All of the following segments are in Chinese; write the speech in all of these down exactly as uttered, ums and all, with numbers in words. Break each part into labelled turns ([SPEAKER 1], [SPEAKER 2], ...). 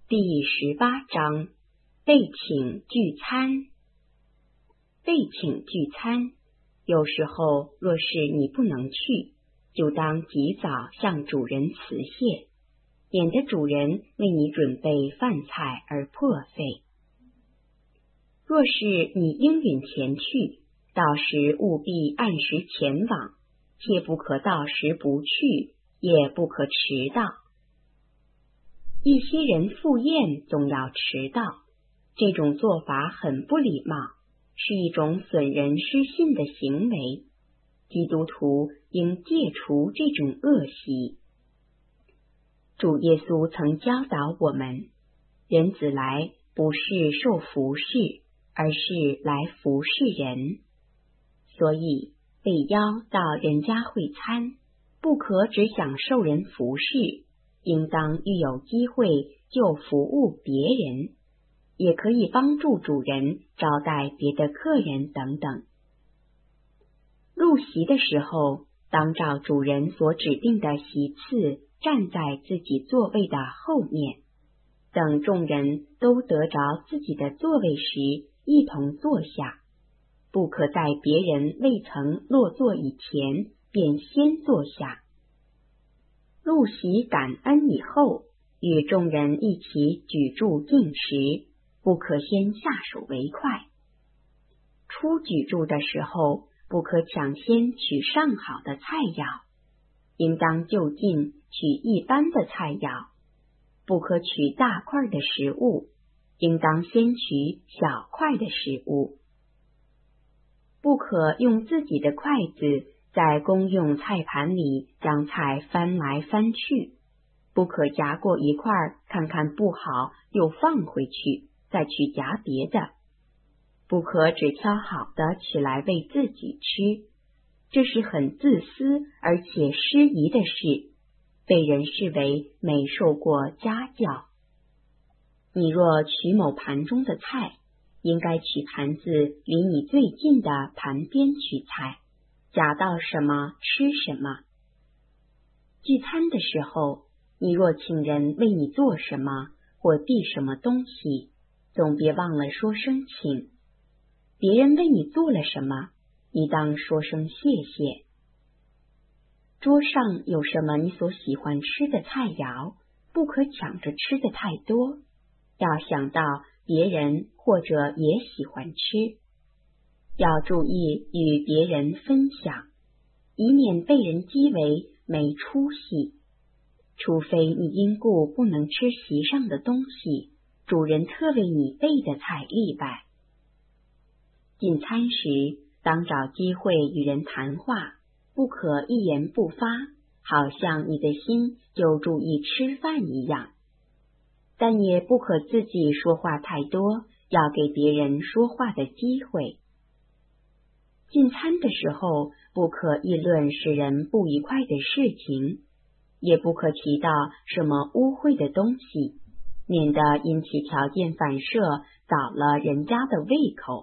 [SPEAKER 1] 第十八章，被请聚餐。被请聚餐，有时候若是你不能去，就当及早向主人辞谢，免得主人为你准备饭菜而破费。若是你应允前去，到时务必按时前往，切不可到时不去，也不可迟到。一些人赴宴总要迟到，这种做法很不礼貌，是一种损人失信的行为。基督徒应戒除这种恶习。主耶稣曾教导我们，人子来不是受服侍，而是来服侍人。所以被邀到人家会餐，不可只享受人服侍，应当遇有机会就服务别人，也可以帮助主人招待别的客人等等。入席的时候，当照主人所指定的席次站在自己座位的后面，等众人都得着自己的座位时，一同坐下，不可在别人未曾落座以前便先坐下。入席感恩以后，与众人一起举箸进食，不可先下手为快。初举箸的时候，不可抢先取上好的菜肴，应当就近取一般的菜肴，不可取大块的食物，应当先取小块的食物。不可用自己的筷子在公用菜盘里将菜翻来翻去，不可夹过一块看看不好又放回去，再去夹别的。不可只挑好的取来为自己吃，这是很自私而且失仪的事，被人视为没受过家教。你若取某盘中的菜，应该取盘子离你最近的盘边取菜，夹到什么吃什么。聚餐的时候，你若请人为你做什么或递什么东西，总别忘了说声请。别人为你做了什么，你当说声谢谢。桌上有什么你所喜欢吃的菜肴，不可抢着吃的太多，要想到别人或者也喜欢吃，要注意与别人分享，以免被人讥为没出息。除非你因故不能吃席上的东西，主人特为你备的菜例外。进餐时，当找机会与人谈话，不可一言不发，好像你的心就注意吃饭一样。但也不可自己说话太多，要给别人说话的机会。进餐的时候，不可议论使人不愉快的事情，也不可提到什么污秽的东西，免得因其条件反射扫了人家的胃口。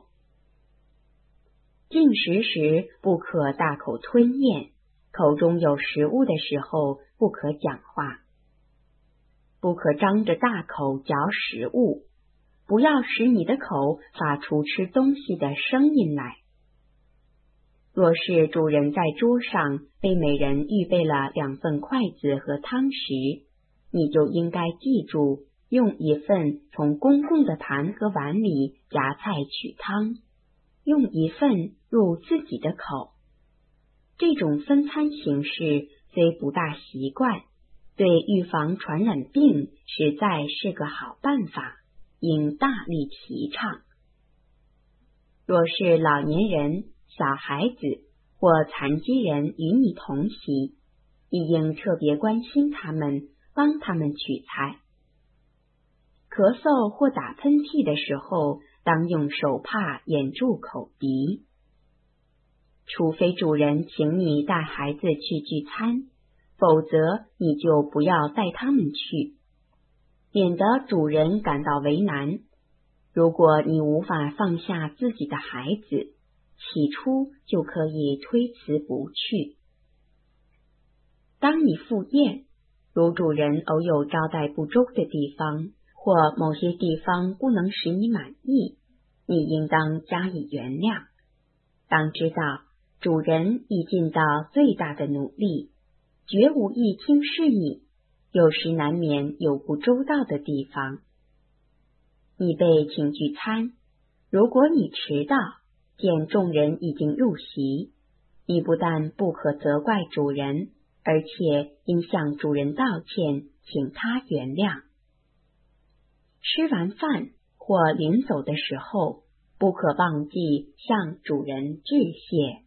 [SPEAKER 1] 进食时不可大口吞咽，口中有食物的时候不可讲话，不可张着大口嚼食物，不要使你的口发出吃东西的声音来。若是主人在桌上为每人预备了两份筷子和汤匙，你就应该记住，用一份从公共的盘和碗里夹菜取汤，用一份入自己的口。这种分餐形式虽不大习惯，对预防传染病实在是个好办法，应大力提倡。若是老年人、小孩子或残疾人与你同席，你应特别关心他们，帮他们取菜。咳嗽或打喷嚏的时候，当用手帕掩住口鼻。除非主人请你带孩子去聚餐，否则你就不要带他们去，免得主人感到为难。如果你无法放下自己的孩子，起初就可以推辞不去。当你赴宴，如主人偶有招待不周的地方， 或某些地方不能使你满意，你应当加以原谅。当知道主人已尽到最大的努力，绝无意轻视你，有时难免有不周到的地方。你被请聚餐，如果你迟到，见众人已经入席，你不但不可责怪主人，而且应向主人道歉，请他原谅。吃完饭或临走的时候，不可忘记向主人致谢。